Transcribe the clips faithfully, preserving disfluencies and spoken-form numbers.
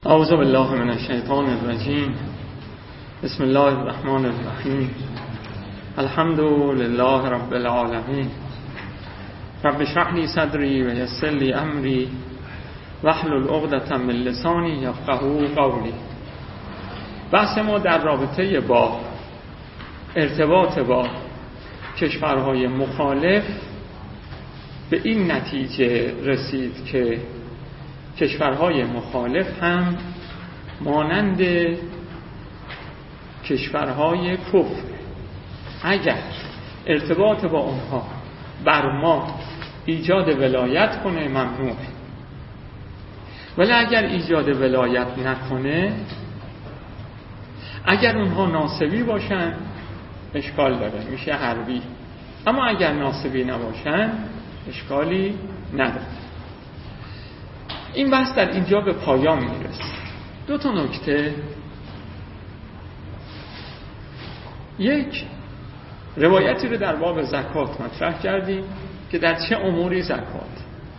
اعوذ بالله من الشیطان الرجیم. بسم الله الرحمن الرحیم. الحمد لله رب العالمین. رب اشرح لی صدری و یسر لی امری واحلل عقدة من لسانی یفقهوا قولی. بحث ما در رابطه با ارتباط با کشورهای مخالف به این نتیجه رسید که کشورهای مخالف هم مانند کشورهای کفر، اگر ارتباط با اونها بر ما ایجاد ولایت کنه ممنوعه، ولی اگر ایجاد ولایت نکنه، اگر اونها ناصبی باشن اشکال داره، میشه حربی. اما اگر ناصبی نباشن اشکالی نداره. این بحث در اینجا به پایان میرسه. دو تا نکته. یک، روایتی رو در باب زکات مطرح کردیم که در چه اموری زکات.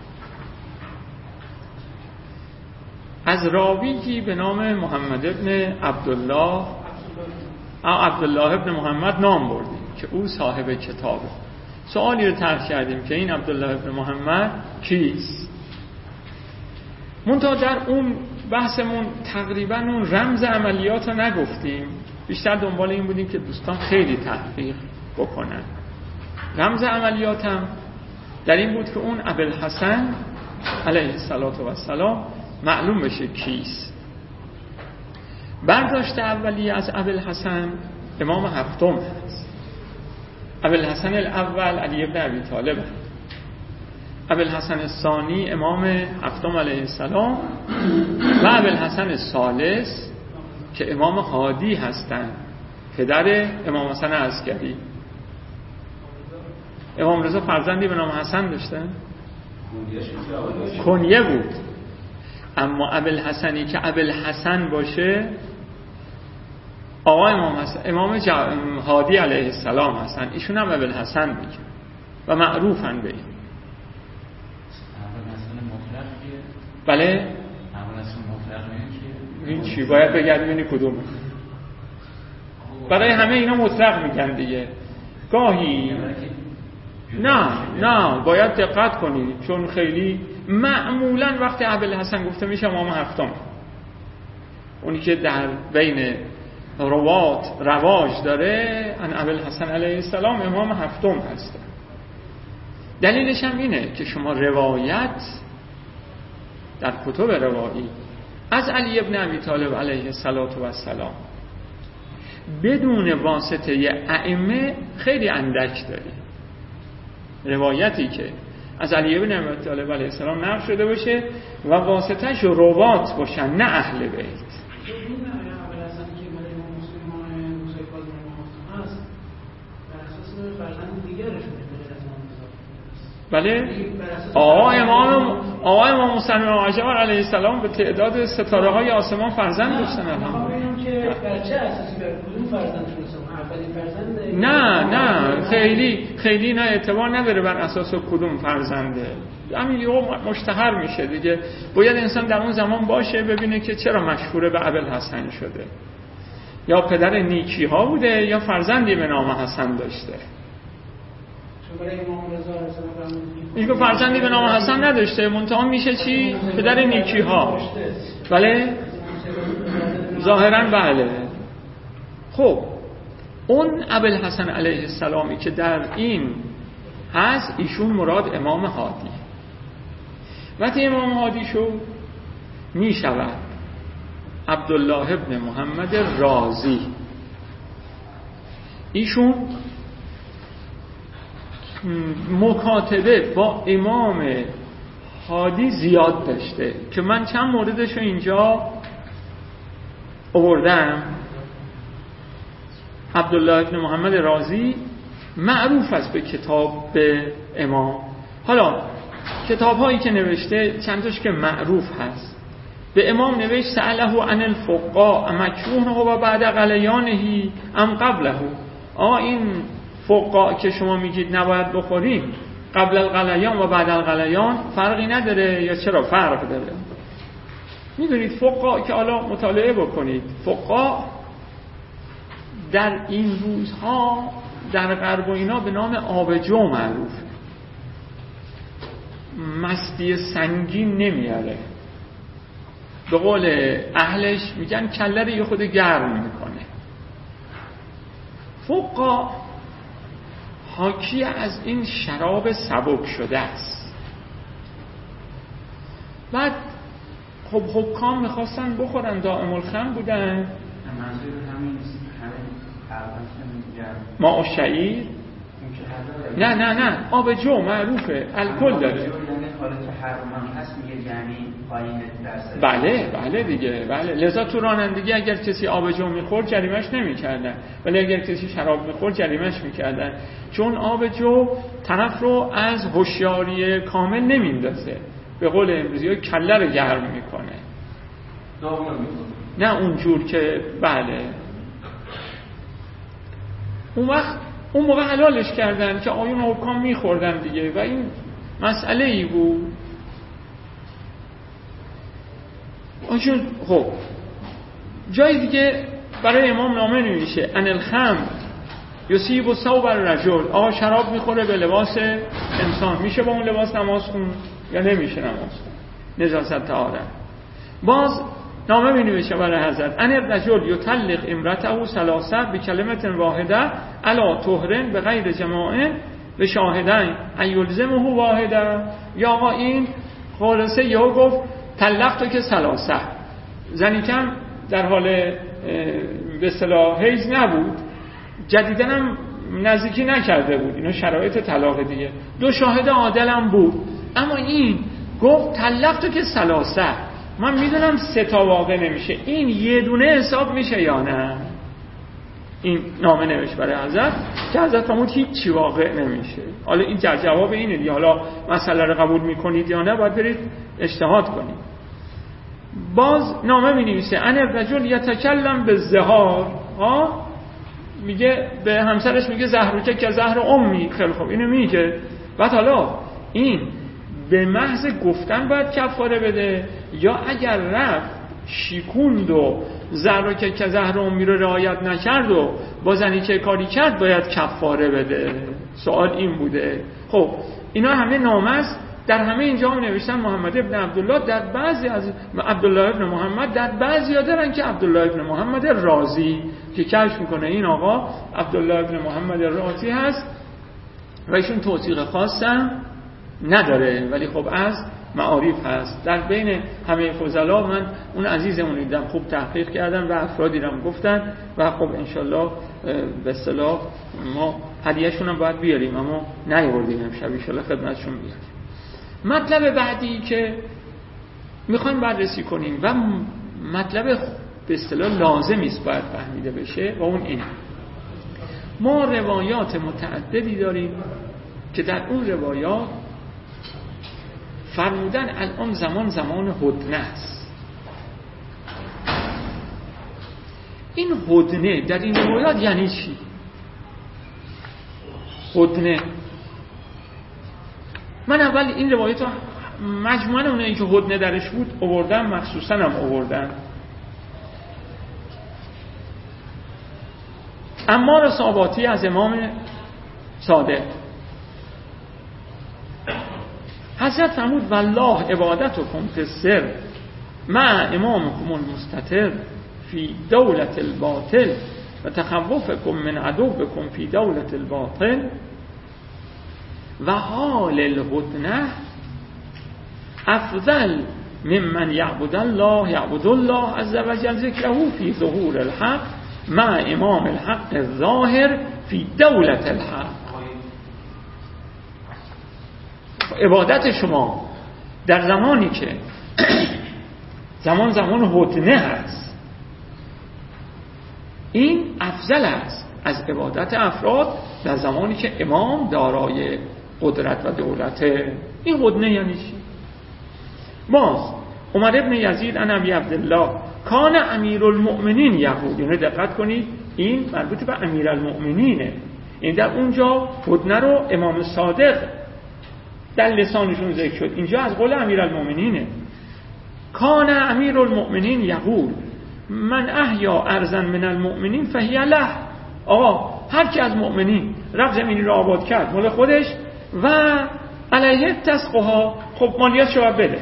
از راویی به نام محمد ابن عبدالله عبدالله ابن محمد نام بردیم که او صاحب کتابه. سوالی رو طرح کردیم که این عبدالله ابن محمد کیست؟ منتها در اون بحثمون تقریبا اون رمز عملیات رو نگفتیم، بیشتر دنبال این بودیم که دوستان خیلی تحقیق بکنن. رمز عملیاتم در این بود که اون ابوالحسن علیه السلام معلوم بشه کیست. برداشت اولی از ابوالحسن امام هفتم هست. ابوالحسن الاول علی ابن ابی طالب، ابوالحسن الثانی امام هفتم علیه السلام و ابوالحسن الثالث که امام هادی هستند، پدر امام حسن عسکری. امام رضا فرزندی به نام حسن داشتن؟ کنیه بود. اما ابوالحسنی که ابوالحسن باشه آقا امام حسن، امام هادی علیه السلام هستن. ایشون هم ابوالحسن میگن و معروفن به این. بله؟ این چی؟ باید بگردی بینی کدوم. برای همه اینا مطلق میگن دیگه. گاهی نه نه باید دقت کنی، چون خیلی معمولا وقتی ابوالحسن گفته میشه امام هفتم، اونی که در بین روات رواج داره ان ابوالحسن علیه السلام امام هفتم هست. دلیلش هم اینه که شما روایت در کتب روایی از علی ابن ابی طالب علیه السلام بدون واسطه ائمه خیلی اندک داری. روایتی که از علی ابن ابی طالب علیه السلام نقل شده باشه و واسطه‌اش روات باشن، نه اهل بیت. بله؟ آقا امام آقا امام موسی معجبر علیه السلام به تعداد ستاره های آسمان فرزند داشتن. نه نه خیلی خیلی نه اعتبار نداره بر اساس کدوم فرزنده. همین یهو مشتهر میشه دیگه. باید انسان در اون زمان باشه ببینه که چرا مشهور به ابوالحسن شده. یا پدر نیکی ها بوده یا فرزندی به نام حسن داشته. این که فرزندی به نام حسن نداشته، منتها میشه چی؟ پدر نیکی ها. بله؟ ظاهرا بله. خب اون ابوالحسن علیه السلامی که در این هست، ایشون مراد امام هادی. وقتی امام هادی شد میشود عبدالله ابن محمد رازی. ایشون مکاتبه با امام هادی زیاد داشته که من چند موردش رو اینجا آوردم. عبدالله ابن محمد رازی معروف است به کتاب به امام. حالا کتاب هایی که نوشته چندتاش که معروف هست. به امام نوشت سأله عن الفقاء مکروه و بعد غلیانه ام قبله. آه این فقاء که شما میگید نباید بخوریم، قبل الغلیان و بعد الغلیان فرقی نداره یا چرا فرق داره؟ میدونید فقها که حالا مطالعه بکنید، فقها در این روزها در غرب و اینا به نام آبجو معروف، مستی سنگین نمیاره، به قول اهلش میگن کله رو یه خود گرم میکنه. فقها حاکی از این شراب سبک شده است. بعد خب حکام میخواستن بخورن، دائم الخمر بودن. ما و شعیر نه نه نه آبجو معروفه، الکل داره. بله بله دیگه، بله. لذا تو رانندگی اگر کسی آبجو میخورد جریمش نمیکردن، ولی اگر کسی شراب میخورد جریمش میکردن، چون آبجو طرف رو از هوشیاری کامل نمیندازه، به قول امروزی کله رو گرم میکنه. نه اونجور که بله. اون وقت اون موقع حلالش کردن که آیون حکام میخوردن دیگه و این مسئله ای بود. آنچون خب جای دیگه برای امام نامه نمیشه ان الخمر یصیب و ثوب الرجل، آقا شراب میخوره به لباس انسان، میشه با اون لباس نماز خون یا نمیشه نماز خون؟ نجاست طهارت. باز نامه می نویشه برای حضرت ان الرجل یطلق امرته ثلاثه بکلمه واحده علی طهرن بغیر جماع به شاهدین ان یلزمه واحده. یا آقا این خلاصه یهو گفت طلقتو که ثلاثه، زنی کم در حال به اصطلاح حیض نبود، جدیدن هم نزدیکی نکرده بود، اینا شرایط طلاق دیگه، دو شاهد عادل هم بود، اما این گفت طلقتو که ثلاثه. من میدونم سه تا واقع نمیشه، این یه دونه حساب میشه یا نه؟ این نامه نوشت برای حضرت که حضرت فرمود هیچ چی واقع نمیشه. حالا این در جواب اینه دیگه، حالا مسئله رو قبول میکنید یا نه باید برید اجتهاد کنید. باز نامه می نویسه ان الرجل یتکلم بالزهار، ها میگه به همسرش میگه زهرک که زهر امی. خیلی خوب اینو میگه. بعد حالا این به محض گفتن باید کفاره بده یا اگر رفت شیکوند و زهرک که زهر امی رو رعایت نکرد و با زنی که کاری کرد باید کفاره بده؟ سوال این بوده. خب اینا همه نامه است، در همه اینجا هم نوشتن محمد ابن عبدالله، در بعضی از عبدالله ابن محمد، در بعضی ها دارن که عبدالله ابن محمد رازی که کشف میکنه این آقا عبدالله ابن محمد رازی هست و ایشون توثیق خاصم نداره، ولی خب از معارف هست. در بین همه فضلا من اون عزیزمون دیدم خوب تحقیق کردن و افرادی رو گفتن و خب انشالله به اصطلاح ما هدیه‌شون هم باید بیاریم، اما نیاوردیم امشب، انشالله خدمتشون بیاریم. مطلب بعدی که میخوایم بررسی کنیم و مطلب به اصطلاح لازمی است باید فهمیده بشه و اون اینه، ما روایات متعددی داریم که در اون روایات فرمودن الان زمان زمان هدنه است. این هدنه در این روایات یعنی چی؟ هدنه من اول این روایت رو مجموعاً اونایی که هدنه درش بود آوردم، مخصوصاً هم آوردم. عمار صاباتی از امام صادق حضرت فرمود والله عبادتکم فی السر مع امامکم المستتر فی دولت الباطل و تخوفکم من عدوکم فی دولت الباطل و حال الهدنه افضل ممن یعبد الله یعبد الله عز وجل ذکره فی ظهور الحق مع امام الحق الظاهر فی دولت الحق. عبادت شما در زمانی که زمان زمان هدنه هست این افضل است از عبادت افراد در زمانی که امام دارای قدرت و دولت. این هدنه یعنی چی؟ باز عمر ابن یزید عن ابی عبدالله کان امیرالمؤمنین یقول، یعنی دقت کنید این مربوط به امیرالمؤمنینه، این در اونجا هدنه رو امام صادق در لسانشون ذکر شد، اینجا از قول امیرالمؤمنینه. کان امیر المؤمنین یقول من احیا ارضا من المؤمنین فهی له. آقا هر کی از مؤمنین رفت زمینی رو آباد کرد مال خودش و علیه تسقها، خب مالیاتش رو بده.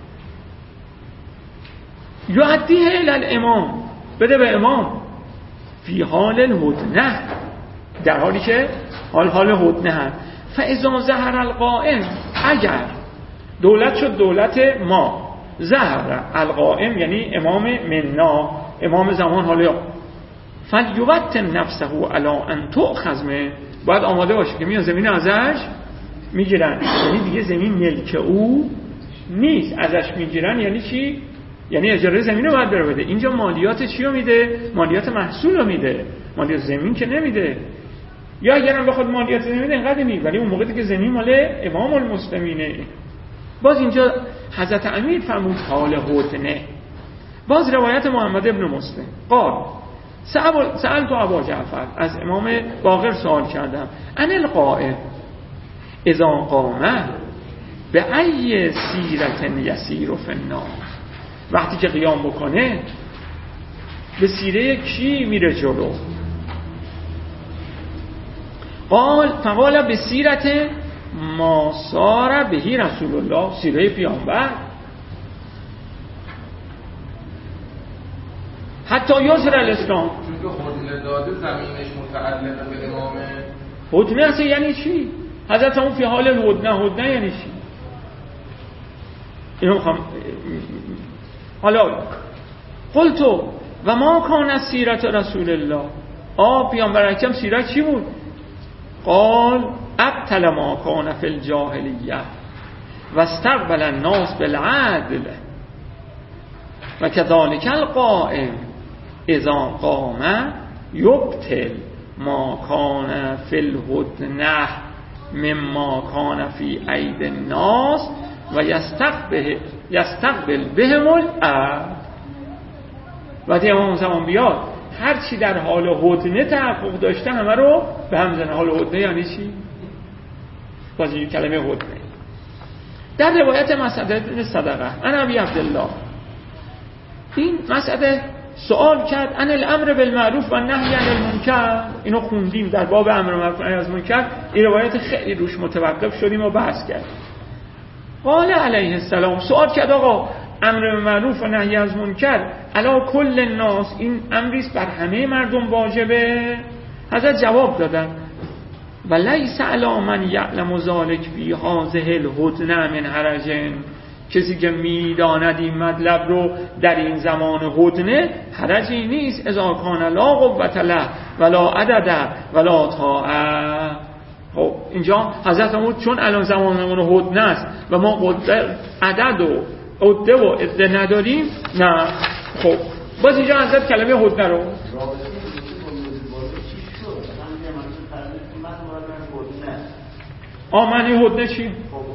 یؤدیه الی الامام، بده به امام. فی حال الهدنه، در حالی که حال حال هدنه هست. فاذا ظهر القائم، اگر دولت شد دولت ما، ظهر القائم یعنی امام مننا، امام زمان، حالا فلیوطن نفسه علی ان تؤخذ منه، باید آماده باشه که میان زمین ازش میگیرن، یعنی دیگه زمین ملک او نیست، ازش میگیرن. یعنی چی؟ یعنی اجاره زمین رو باید بره بده. اینجا مالیات چی رو میده؟ مالیات محصول رو میده، مالیات زمین که نمیده. یا اگرم بخواد مالیات زمین بده اینقدر نمیده، ولی اون موقعی که زمین مال امام المسلمینه. باز اینجا حضرت امیر فرمود حال هدنه. باز روایت محمد ابن مسلم قال سأل تو ابا جعفر، از امام باقر سوال کردم، ان القائم اذا قامه به ای سیرت یسیر فی النار، وقتی که قیام بکنه به سیره کی میره جلو؟ قال فقال به سیرت ما سار بهی رسول الله، سیره پیامبر. حتی یسر الاسلام، چون که هدنه داده زمینش متعلق به امامه. هدنه اصلا یعنی چی؟ حضرت همون فی حال هدنه، هدنه یعنی چی؟ اینو میخوام. حالا قلتو و ما کان سیرت رسول الله، آ پیامبر اکرم سیرت چی بود؟ قال ابطل ما کان فی الجاهلیه و استقبل الناس بالعدل و كذلك القائم اذا قام یبطل ما کان فی الهدنه مما کان فی اید الناس و یستقبل یستقبل بهم العدل. وقتی امام زمان بیاد هر چی در حال هدنه تحقق داشته همه رو به هم زنه. حال هدنه یعنی چی؟ باز این کلمه هدنه در روایت مسعود بن صدقه ان ابی عبدالله، این مسعود سوال کرد ان الامر بالمعروف و النهی عن المنکر، اینو خوندیم در باب امر بالمعروف و نهی از منکر. این روایت خیلی روش متوقف شدیم و بحث کردیم. قال علیه السلام، سوال کرد آقا امر بالمعروف و نهی از منکر علی کل الناس، این امریست بر همه مردم واجبه؟ حضرت جواب دادن و لیس علی من یعلم ذلک فی هذه الهدنه من حرج، کسی که میداند این مطلب رو در این زمان هدنه حرجی نیست. اذا کان لا قوة له ولا عدد ولا طاعه. خب اینجا حضرت فرمود چون الان زمان هدنه است و ما قدر عدد و عده و عده نداریم، نه. خب باز اینجا حضرت کلمه هدنه رو آمنی هدنه چی؟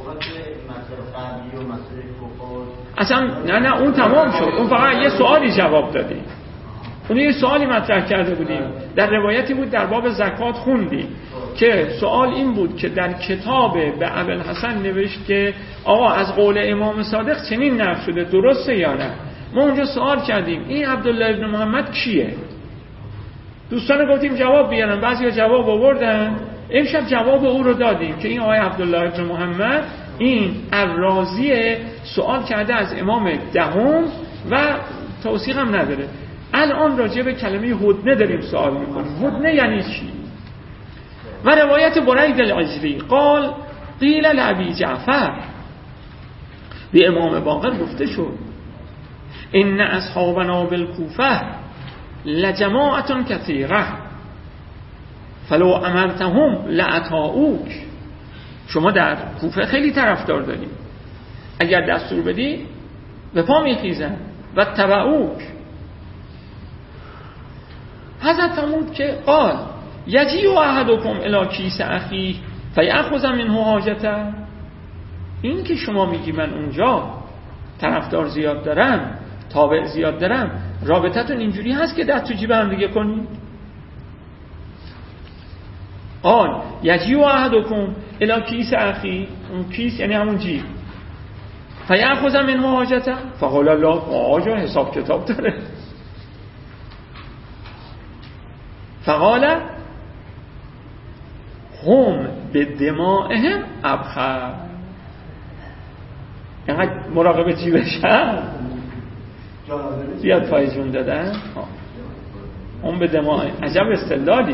اصلا نه نه اون تمام شد، اون فقط یه سوالی جواب دادیم، اون یه سوالی مطرح کرده بودیم. در روایتی بود در باب زکات خوندیم که سوال این بود که در کتاب به ابوالحسن نوشت که آقا از قول امام صادق چنین نقل شده، درسته یا نه؟ ما اونجا سوال کردیم این عبدالله ابن محمد کیه؟ دوستان گفتیم جواب بیارن، بعضیا جواب آوردن. امشب جواب او رو دادیم که این آقای عبدالله ابن محمد این الرازی سوال کرده از امام دهم و توثیق هم نداره. الان راجع به کلمه هدنه داریم سوال میکنیم، هدنه یعنی چی؟ و روایت برید العجلی قال قیل لابی جعفر، به امام باقر گفته شد ان اصحابنا بالکوفه لجماعه کثیره فلو امرتهم لاطاعوک، شما در کوفه خیلی طرفدار دارید، اگر دستور بدی به پا میخیزن و تبعوک. حضرت فرمود که قال یجیء احدکم الی کیس اخیه فیأخذ منه حاجته، این که شما میگی من اونجا طرفدار زیاد دارم، تابع زیاد دارم، رابطتون اینجوری هست که دست تو جیب هم دیگه کنید؟ قال یجیء احدکم الی کیس اخیه، اون کیس یعنی همون جیب، فیأخذ منه حاجته فقال الله آجا حساب کتاب داره. فقال هم به دمائهم ابخر. اینقدر مراقب چی بشن بیاد پای جون دادن. هم به دمائهم عجب استدلالی.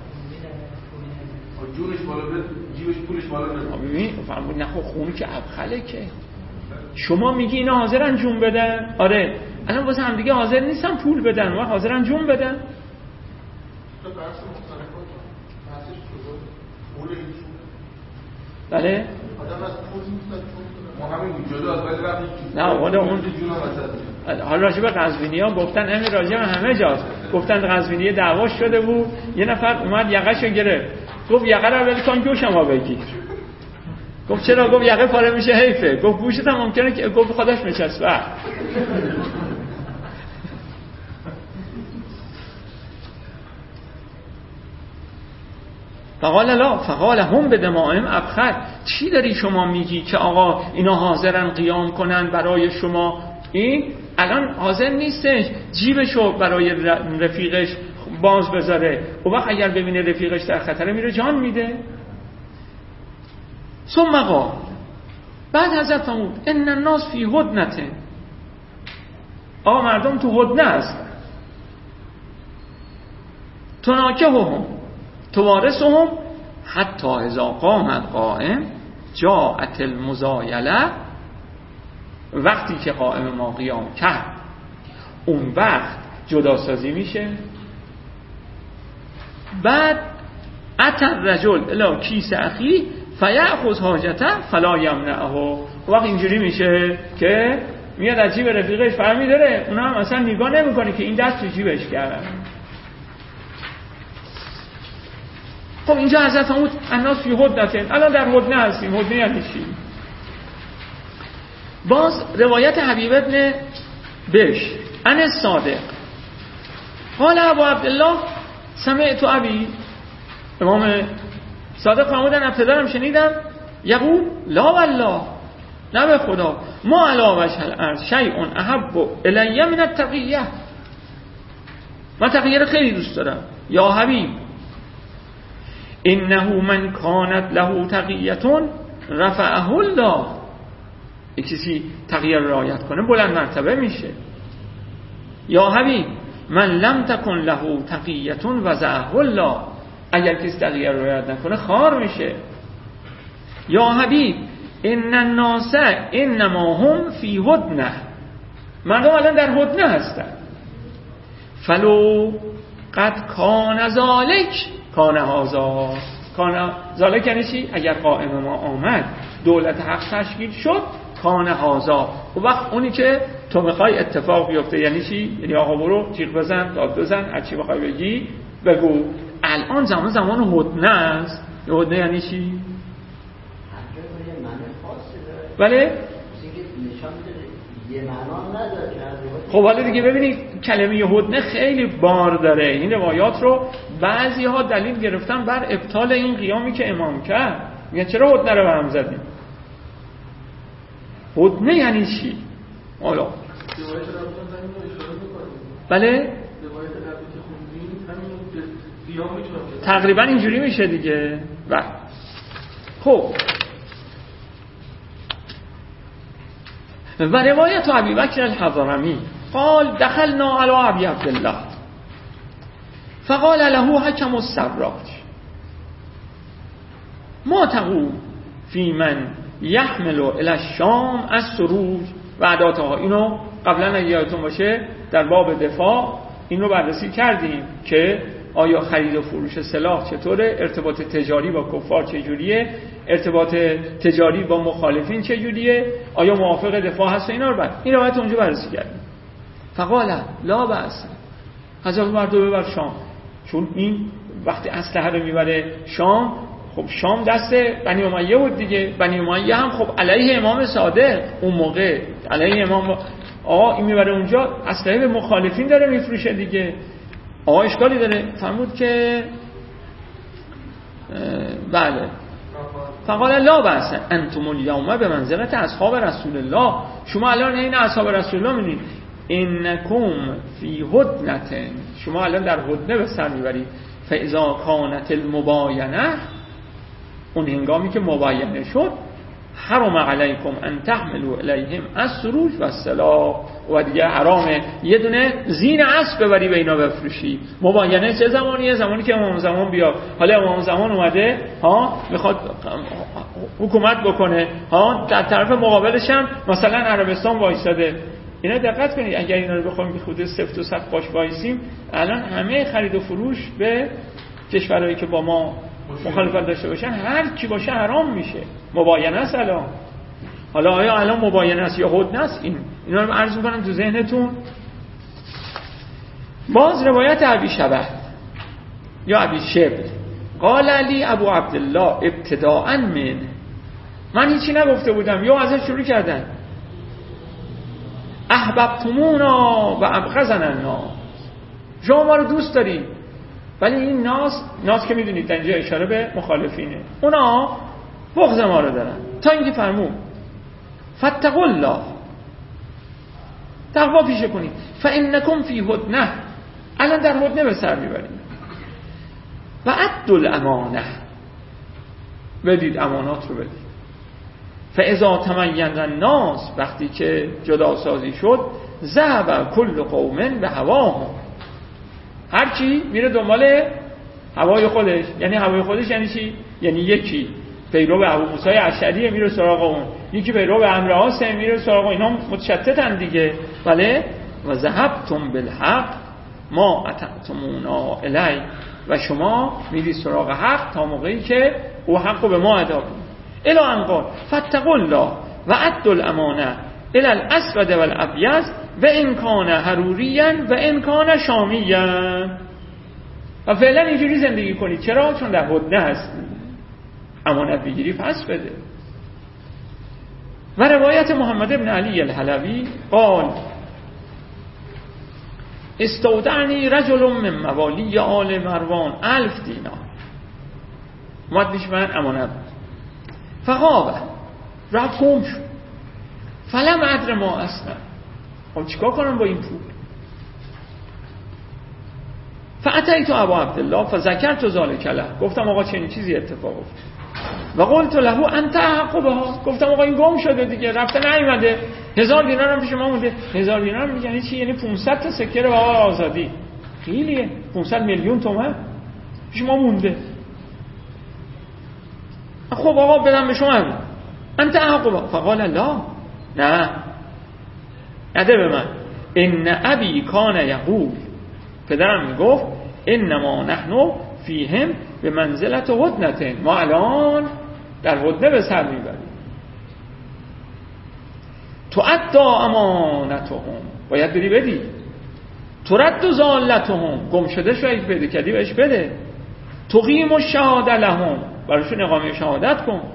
جونش بالا بره جیبش پولش بالا بره. ببین فرمود نه خون که ابخله که شما میگی اینا حاضرن جون بدن. آره الان واسه هم دیگه حاضر نیستن پول بدن و حاضرن جون بدن. بله نه حالا اون حالا راجع به قزوینی‌ها گفتن همین راجع به همه جاست. گفتن قزوینی دعوا شده بود یه نفر اومد یقه‌شو گرفت گفت یقه رو ول کن گوشمو بگیر. گفت چرا؟ گفت یقه پاره میشه حیفه. گفت گوشت هم ممکنه که گفت خودش میچسبه. فقال لا فقال هم به دمائهم ابخر. چی داری شما میگی که آقا اینا حاضرن قیام کنن برای شما؟ این الان حاضر نیستش جیبشو برای رفیقش باز بذاره و وقت اگر ببینه رفیقش در خطره میره جان میده. ثم قال بعد حضرت فرمود ان الناس فی هدنه. آقا مردم تو هدنه هستن. تناکحهم توارثهم حتی اذا قام القائم جاءت المزایله. وقتی که قائم ما قیام کرد اون وقت جداسازی میشه. بعد اتى الرجل الی کیس اخی فیأخذ حاجته فلا یمنعه. وقت اینجوری میشه که میاد از جیب رفیقش فرمی داره اونا هم اصلا نگاه نمیکنه که این دست تو جیبش کردن. خب اینجا حضرت فرمود الناس فی هدنه. الان در هدنه هستیم. هدنه یعنی چی؟ باز روایت حبیب ابن بش عن الصادق قال ابو عبدالله سمعت ابی. امام صادق فرمودن پدرم شنیدم یقول لا والله نه به خدا ما علی وجه الارض شیء احب الی من التقیه. من تقیه رو خیلی دوست دارم. یا حبیب انه من کانت له تقیه رفعه الله. یک کسی تقیه رو رعایت کنه بلند مرتبه میشه. یا حبیب من لم تکن له تقیه وضعه الله. اگر کسی تقیه رو رعایت نکنه خار میشه. یا حبیب ان الناس انما هم فی هدنه. مردم الان در هدنه هستن. فلو قد کان ذالک کان هذا. کان ذالک یعنی چی؟ اگر قائم ما آمد دولت حق تشکیل شد کان هذا. و وقت اونی که تو میخوای اتفاق بیفته یعنی چی؟ یعنی آقا برو تیغ بزن داد بزن هر چی بخوای بگی بگو. الان زمان زمان هدنه است. هدنه یعنی چی؟ بله؟ خب حالا دیگه ببینید کلمه هدنه خیلی بار داره. این روایات رو بعضی ها دلیل گرفتن بر ابطال این قیامی که امام کرد. میگن چرا هدنه رو برام زدیم؟ هدنه یعنی چی؟ حالا بله؟ تقریبا اینجوری میشه دیگه. بله خب و روایت ابی بکر الحضرمی قال دخلنا علی ابی عبدالله فقال له حکم السراج ما تقول فی من یحمل الی الشام السروج و عداتها. اینو قبلا اگه یادتون باشه در باب دفاع این رو بررسی کردیم که آیا خرید و فروش سلاح چطوره، ارتباط تجاری با کفار چجوریه، ارتباط تجاری با مخالفین چجوریه، آیا موافق دفاع هست و اینا رو بعد این روایت اونجا بررسی کردیم. فقال لا بأس حضرت عمر دو ببر شام. چون این وقتی اسلحه رو میبره شام، خب شام دست بنی امیه بود دیگه. بنی امیه هم خب علیه امام صادق اون موقع علیه امام آقا این میبره اونجا اسلحه به مخالفین داره میفروشه دیگه. آقا اشکالی داره؟ فرمود که بله فقال لا بأس انتم اليوم به منزلت اصحاب رسول الله، شما الان این اصحاب رسول الله می‌بینید. انکم فی هدنه، شما الان در هدنه به سر میبرید. فاذا کانت المباینه، اون هنگامی که مباینه شد، حرم علیکم ان تحملوا الیهم السروج و السلاح، و دیگه حرامه یه دونه زین اسب ببری به اینا بفروشی. مباینه چه زمانیه؟ زمانی که امام زمان بیاد. حالا امام زمان اومده ها میخواد حکومت بکنه ها، در طرف مقابلش هم مثلا عربستان وایساده. اینا دقت کنید، اگر اینا رو بخوایم بی خود سفت و سخت باش وایسیم، الان همه خرید و فروش به کشورهایی که با ما مخالفت داشته باشن هر کی باشه حرام میشه. مباینه است الان. حالا آیا الان مباینه است یا هدنه است؟ این اینا رو عرض می‌کنم تو ذهنتون. باز روایت ابی شبه یا ابی شبل قال علی ابو عبدالله ابتداء من، من هیچی نگفته بودم یا ازش شروع کردن، احببتمونا و ابغضنا الناس، شما ما رو دوست دارید ولی این ناس، ناس که میدونید در اینجا اشاره به مخالفینه، اونا بغض ما رو دارن. تا اینکه فرمود فاتقوا الله، تقوا پیشه کنید، فانکم فی هدنه، الان در هدنه به سر میبرید. و ادوا الامانه، بدید امانات رو بدید. فاذا تمین الناس، وقتی که جدا سازی شد، ذهب کل قوم به هواهم، هر کی میره دنبال هوای خودش. یعنی هوای خودش یعنی چی؟ یعنی یکی پیرو به ابو موسی اشعری میره سراغ اون، یکی پیرو به عمرو عاص میره سراغ اینا، متشتتن دیگه. بله. و ذهبتم بالحق ما اتعتمونا الی، و شما میری سراغ حق تا موقعی که او حقو به ما ادا کنه. الی ان قال فاتقوا الله و ادوا الامانه الی الاسود والابیض و ان کان حروریا و ان کان شامیا. و فعلا اینجوری زندگی کنید. چرا؟ چون در هدنه هست، امانت بگیری پس بده. و روایت محمد ابن علی الحلوی قال استودعنی رجل من موالی آل مروان الف دینار، اومد پیش من امانت فقابه، رفت گم شد. فلم ادر ما اصلا، خب چیکار کنم با این پول؟ فاتیت ابا عبدالله فذکرت ذلک له، گفتم آقا چنین چیزی اتفاق افتاد. و قلت له انت احق بها، گفتم آقا این گم شده دیگه، رفته نیومده، هزار دینار هم پیش ما مونده. هزار دینار یعنی چی؟ یعنی پانصد تا سکه رو بابا آزادی، خیلیه، پانصد میلیون تومان پیش ما مونده. خب آقا بدم به شما، انت احق بها. فقال لا، نه نده به من. ان ابی کان یقول، پدرم میگفت انما نحن فیهم به منزلت هدنه، ما الان در هدنه به سر میبریم. تو ادا امانتهم، باید بری بدی. تو رد ضالتهم، گم شده شاید بده کردی بهش بده. تو قیم الشهاده لهم، براشون اقامه شهادت کن.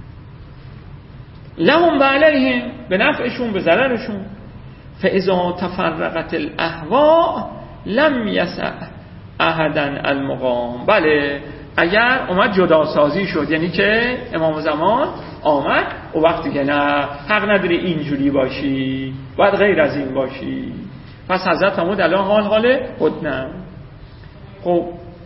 لهم و علیهم، به نفعشون به ضررشون. فاذا تفرقت الاهواء لم یسع احدا المقام، بله اگر اومد جدا سازی شد، یعنی که امام زمان آمد و وقتی که نه حق نداری اینجوری باشی، باید غیر از این باشی. پس حضرت فرمود الان حال حال هدنه. خب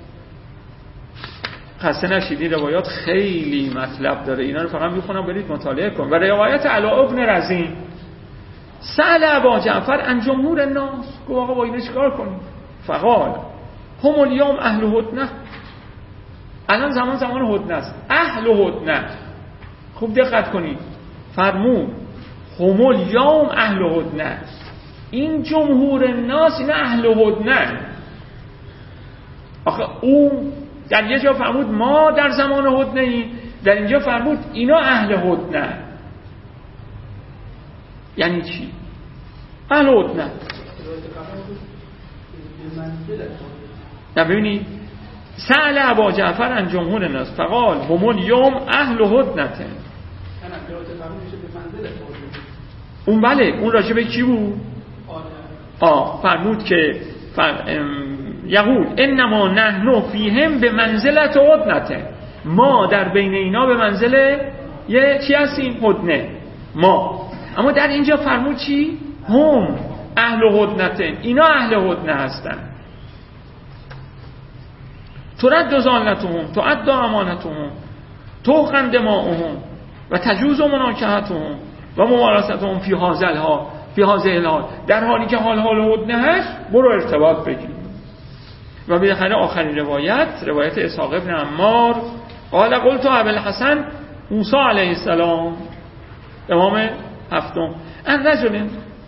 خسته نشیدی، روایات خیلی مطلب داره، اینا رو فقط میخونم برید مطالعه کن. و روایت علا ابن رزین سأل ابا جعفر عن جمهور الناس، گفت آقا با اینو چیکار کنیم؟ فقال هم اليوم اهل هدنه، الان زمان زمان هدنه است، اهل هدنه. خوب دقت کنید، فرمود هم اليوم اهل هدنه، این جمهور الناس اینا اهل هدنه. آخه او در یه جا فرمود ما در زمان هدنه ایم، در اینجا فرمود اینا اهل هدنه. یعنی چی؟ اهل هدنه. نه ببینید، سأل ابا جعفر عن جمهور الناس فقال هم اليوم اهل هدنه. اون بله، اون راجع به کی بود؟ آه فرمود که فر... یقول انما نحن فیهم به منزلت هدنه، ما در بین اینا به منزل یه چی هستیم؟ هدنه ما. اما در اینجا فرمود چی؟ هم اهل هدنتن، اینا اهل هدنه هستن. ترد زالتهم تعد امانتهم توقن دماؤهم و تجوز مناکحتهم و ممارستهم فی هازلها فی هازلها، در حالی که حال حال هدنه هست برو ارتباط بگیر. و بالاخره آخرین روایت، روایت اسحاق ابن عمار، قال قلت ابوالحسن موسی علیه السلام، امام هفتم، ان رجل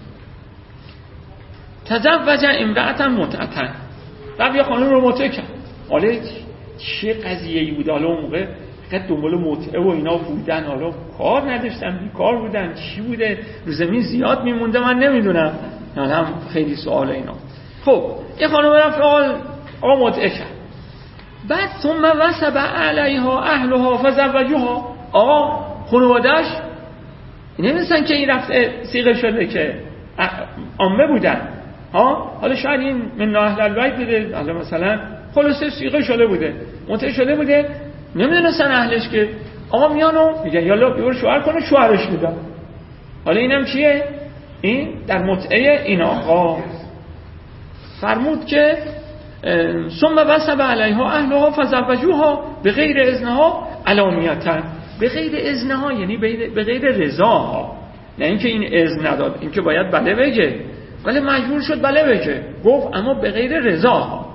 تزوج امرأة متعة، بعد یه خانم رو متعه کرد. حالا چه قضیه‌ای بود؟ حالا اون موقع فقط دنبال متعه و اینا بودن، حالا کار نداشتن، بیکار بودن، چی بوده؟ رو زمین زیاد میمونده، من نمیدونم. حالا هم خیلی سوال اینا. خب یه خانم رفت آقا متعه کرد، بعد ثم وثب علیها اهلها فزوجوها، آقا خانواده‌اش نمی‌دونن که این رفته صیغه شده که عامه بودن ها، حالا شاید این من اهل البیت بوده، حالا مثلا خلاصه صیغه شده بوده، متعه شده بوده، نمیدونستن اهلش که آقا میانو میگن یالا بیور شوهر کنه، شوهرش میدن. حالا اینم چیه؟ این در متعه این آقا فرمود که ثم وثب علیها اهلها فزوجوها بغیر اذنها علانیةً، به غیر اذنها یعنی به غیر رضاها، نه اینکه این اذن نداد، اینکه باید بله بگه، ولی مجبور شد بله بگه، گفت اما به غیر رضاها.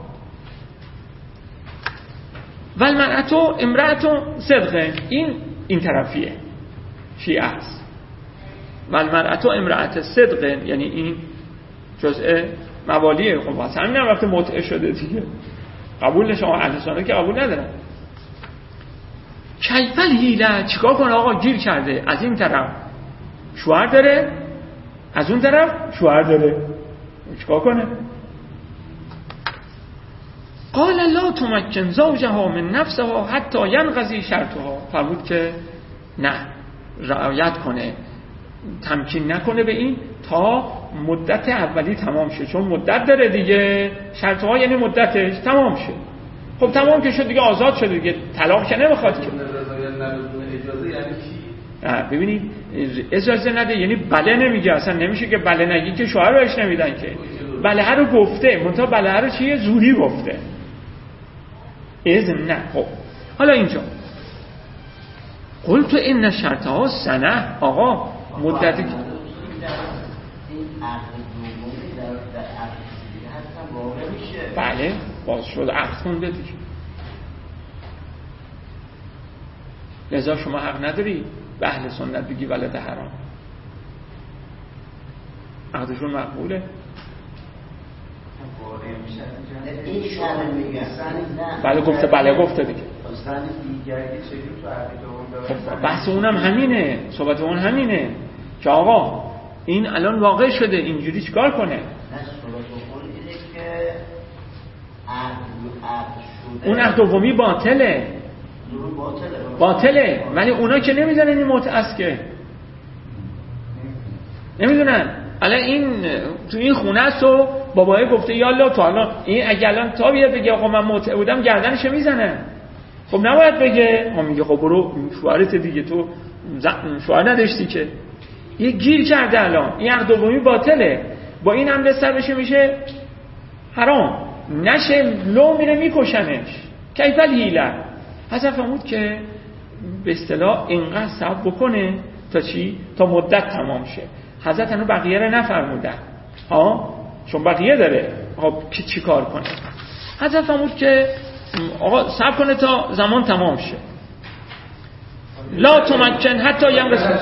والمرأة امرأة صدق، این این طرفیه شیعه است. والمرأة امرأة صدق یعنی این جزء موالیه. خب واسه همین هم وقت متعه شده دیگه قبول نشه، اهل سنت که قبول ندارن. کیف الحیله، چیکار کنه آقا؟ گیر کرده، از این طرف شوهر داره، از اون طرف شوهر داره، چیکار کنه؟ قال لا تمکن زوجها من نفسها حتی ینقضی شرطها، فرمود که نه، رعایت کنه، تمکین نکنه به این تا مدت اولی تمام شه، چون مدت داره دیگه، شرطها یعنی مدتش تمام شه. خب تمام که شد دیگه، آزاد شد دیگه، طلاق که نمیخواد که. اجازه یعنی چی؟ ببینید اجازه نده یعنی بله نمیگه، اصلا نمیشه که بله نگی که شوهر بهش نمیدن که. بله رو گفته، منتها بله رو چیه؟ زوری گفته، اذن نه. خب حالا اینجا قلت ان شرطها سنه، آقا مدتی که بله باز شد عقد خونده دیگه، لذا شما حق نداری به اهل سنت بگی ولد حرام، عقدشون مقبوله. بله گفته، بله گفته دیگه. خب بحث اونم همینه، صحبت اون همینه که آقا این الان واقع شده، اینجوری چیکار کنه؟ اون عقد دومی باطله، باطله، ولی اونا که نمیدونن این متعه است، که نمیدونن. الان این تو این خونه است و بابای گفته یالا تو الان این اگه الان تا بیاد بگه آقا من متعه بودم، گردنش میزنه. خب نباید بگه، هم میگه خب برو شوهرت دیگه، تو شوهر نداشتی که. یه گیر کرده الان، این عقد دومی باطله، با این هم بستر بشه میشه حرام، نشه لو میره میکشنش. کیف الحیله، حضرت فرمود که به اصطلاح اینقدر صبر بکنه تا چی؟ تا مدت تمام شه. حضرت هنو بقیه رو نفرمودن ها، چون بقیه داره. خب کی چی کار کنه؟ حضرت فرمود که آقا صبر کنه تا زمان تمام شه. لا تمکن حتی یم رسول.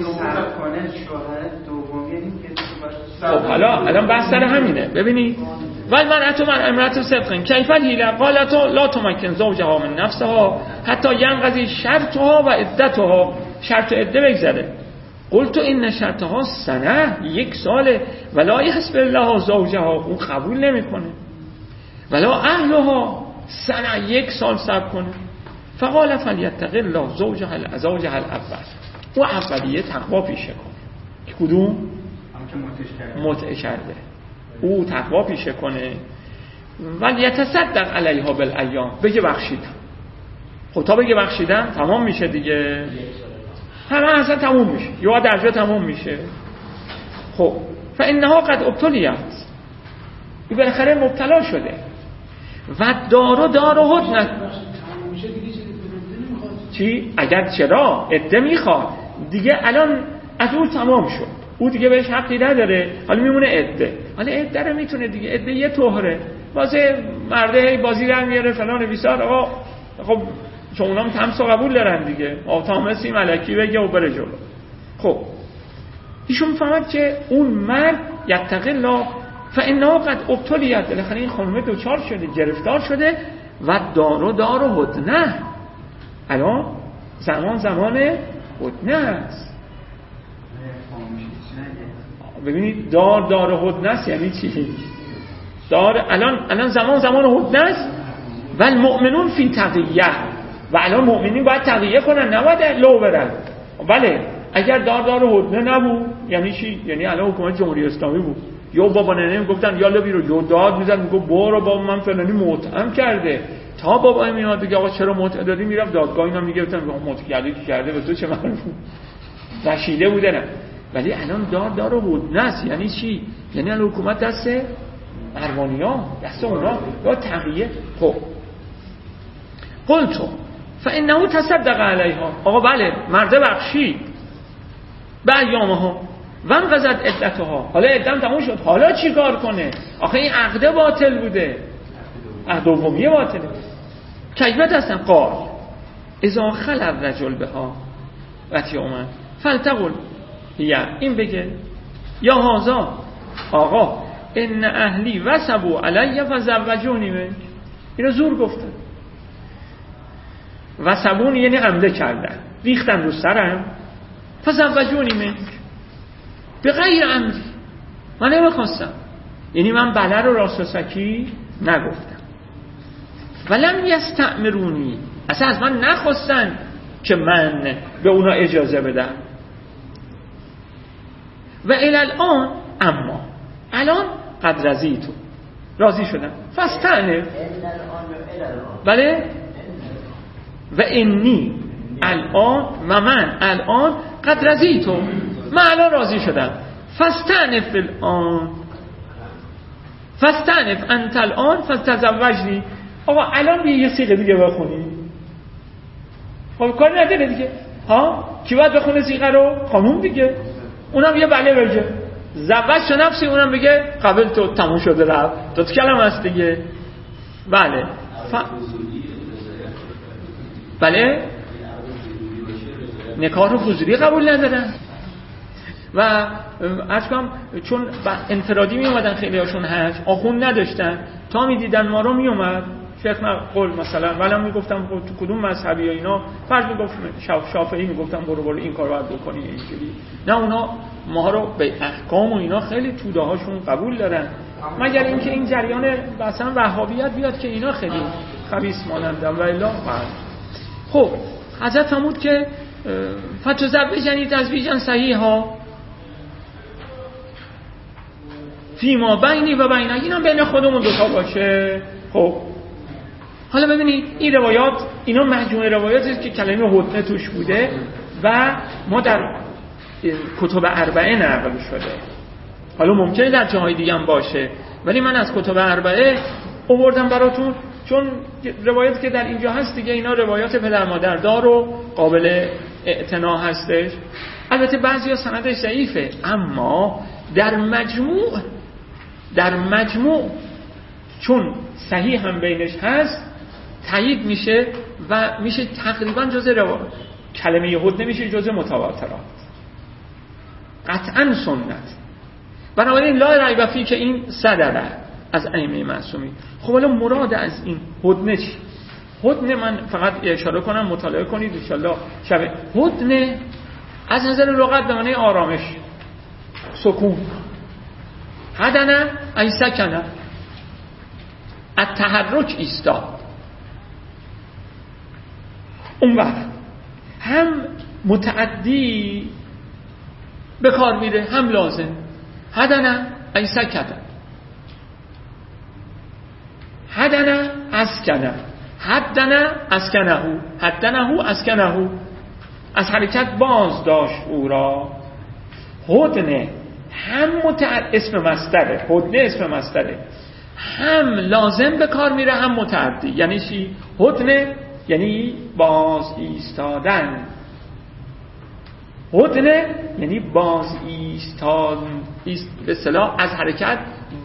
خب حالا الان بحث سر همینه. ببینید ول مرأة من امرأة صدق کیف الحیله قالت لا تمکن زوجها من نفسها حتی ینقضی شرطها و عدتها، شرط و عده بگذره. قلت این شرطها سنه، یک ساله، ولا یحسب الله زوجها، اون قبول نمیکنه، ولا اهلها سنه، یک سال صبر کنه. فقال فلیتق الله زوجها زوجها الاول، او اولیه تقوا پیشه کنه. کدوم؟ متعه کرده، او تقوا پیشه کنه. ولی یتصدق علیها بالایام، بگه بخشیدم. خب تا بگه بخشیدن تمام میشه دیگه، همه اصلا تمام میشه، یا درجه تمام میشه. خب فانها قد ابتلیت، این بالاخره مبتلا شده. و دارو دارو هدنت چی؟ اگر چرا عده میخواد دیگه، الان از اون تمام شد، او دیگه بهش حقی نداره، حالا میمونه عده. حالا عده رو میتونه دیگه، عده یه طهره واسه مرده بازی در میاره فلان بیسار. آقا خب چون اونام تمس و قبول دارن دیگه، آتامسی ملکی بگه و بره جلو. خب ایشون فهمد که اون مرد یتقی الله فانها قد ابتلیت، بالاخره این خانومه دوچار شده، گرفتار شده. و دارو دارو هدنه، الان زمان زمان هدنه است. ببینید دار دار هدنه است یعنی چی؟ دار الان الان زمان زمان هدنه است. و المؤمنون فی تقیه، و الان مؤمنین باید تقیه کنن، نباید لو برن. بله اگر دار دار هدنه نبود یعنی چی؟ یعنی الان حکومت جمهوری اسلامی بود، یا بابا ننه میگفتن یالا بیرو، یا داد میزد میگو برو بابا من فلانی متهم کرده، تا بابا میاد دیگه آقا چرا متهم دادی، میرفت دادگاه اینا میگفتن متهم کرده کی کرده به تو چه معلوم، رشیده بوده نه. ولی الان دار دار هدنه است یعنی چی؟ یعنی الان حکومت دست مروانی‌ها، دست اونا، یا تقیه. خب قلتو فانه تصدق علیها، آقا بله مرده بخشید به ایامها و انقضت عدتها، حالا عدم تموم شد، حالا چی کار کنه؟ آخه این عقده باطل بوده، عقد دومیه باطله. کیفیت هستن قال اذا خلى الرجل بها وقتی اومد فلتقل یا این بگه یا هازا، آقا ان اهلی وسبوا علی فزوجونی منک، اینو زور گفتن. وسبون یعنی عمده کردن، ریختن رو سرم، فزوجونی منک به غیر عمدی، من نمیخواستم، یعنی من بله رو راست و سکی نگفتم. ولم یستأمرونی، اصلا از من نخواستن که من به اونا اجازه بدم. و الان اما الان قد رضیتو، راضی شدم. فاستأنف، بله و انی الان و من الان قد رضیتو، من الان راضی شدم. فاستأنف الان، فاستأنف انت الان فتزوجنی، آقا الان بیا یه سیغه دیگه بخونی. خب کاری نداره دیگه، ها کی باید بخونه سیغه رو؟ قانون دیگه. اونم یه بله بگه زوج شو نفسی، اونم بگه قبل تو تموم شده رفت، دو تا کلمه هست دیگه. بله ف... بله نکاح رو فضولی قبول ندارن. و عرض کنم چون انفرادی می اومدن خیلی هاشون حج، آخون نداشتن، تا می دیدن ما رو می اومد شیخ قول مثلا، ولی می گفتم تو کدوم مذهبی ها اینا، فرض می گفت شافعی می گفتم برو برو این کار باید بکنی اینجوری، نه اونا ما رو به احکام و اینا خیلی توده هاشون قبول دارن، مگر اینکه این جریان مثلا وهابیت بیاد که اینا خیلی خبیث مانندن و الا. خب حضرت فرمود که فتزوجنی تزویجا صحیحا فیما بینی و بینک، اینا بین خودمون دوتا باشه. خب حالا ببینید این روایات، اینا مجموعه روایاتی که کلمه هدنه توش بوده و ما در کتب اربعه نقل شده. حالا ممکنه در جاهای دیگه هم باشه، ولی من از کتب اربعه آوردم براتون، چون روایاتی که در اینجا هست دیگه اینا روایات پدر مادر دار و قابل اعتنا هستش. البته بعضیا سندش ضعیفه، اما در مجموع در مجموع چون صحیح هم بینش هست تایید میشه و میشه تقریبا جزء رو... کلمه یهود نمیشه جزء متواترات، قطعا سنت. بنابراین لا ریب فی که این صدره از ائمه معصومین. خب حالا مراد از این هدنه چی؟ هدنه من فقط اشاره کنم مطالعه کنید ان شاء الله شب. هدنه از نظر لغت به معنی آرامش، سکون. هدنه ای سکنه، التحرک ایستاد. اون وقت هم متعدی به کار میره هم لازم. هدنه ای سکنه، هدنه اسکنه، حدنا اسکنه، حدنه اسکنه، از حرکت باز داشت او را. هدنه هم متعد اسم مصدره، هدنه اسم مصدره، هم لازم به کار میره هم متعدی. یعنی چی؟ هدنه یعنی باز ایستادن، هدنه یعنی باز ایستاد، ایست به اصطلاح از حرکت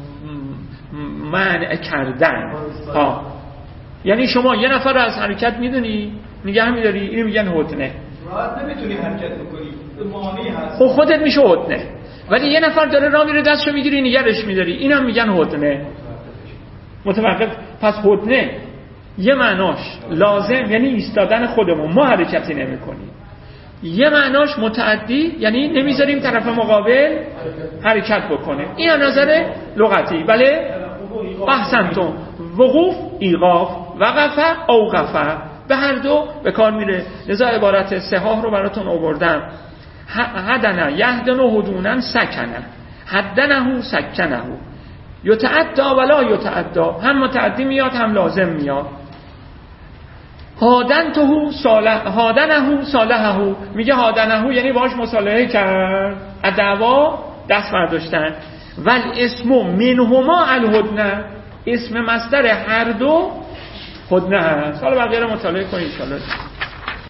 منع کردن. ها یعنی شما یه نفر رو از حرکت میدونی نگه میداری، اینو میگن هدنه. راحت نمیتونی حرکت بکنی، مانعی هست. خب خودت میشه هدنه. ولی یه نفر داره راه میره دستشو میگیری نگرش میداری، اینم میگن هدنه. متوقف. پس هدنه یه معناش لازم یعنی ایستادن خودمون، ما حرکتی نمی‌کنیم. یه معناش متعدی یعنی نمیذاریم طرف مقابل حرکت بکنه. این از نظر لغتی. بله احسنتم. وقوف ایقاف، وقفه اوقفه، به هر دو به کار میره. لذا عبارت صحاح رو براتون آوردم. حدنا یهدن هدونا سکنه، حدنه سکنه، یتعدی ولا یتعدی، هم متعدی میاد هم لازم میاد. هادنته صالح، هادنه صالحه، میگه هادنه یعنی باهاش مصالحه کرد، از دعوا دست برداشتن. ول اسم منهما الهدنه، اسم مصدر هر دو هدنه هست. حالا بقیه رو مطالعه کنید ان شاء الله.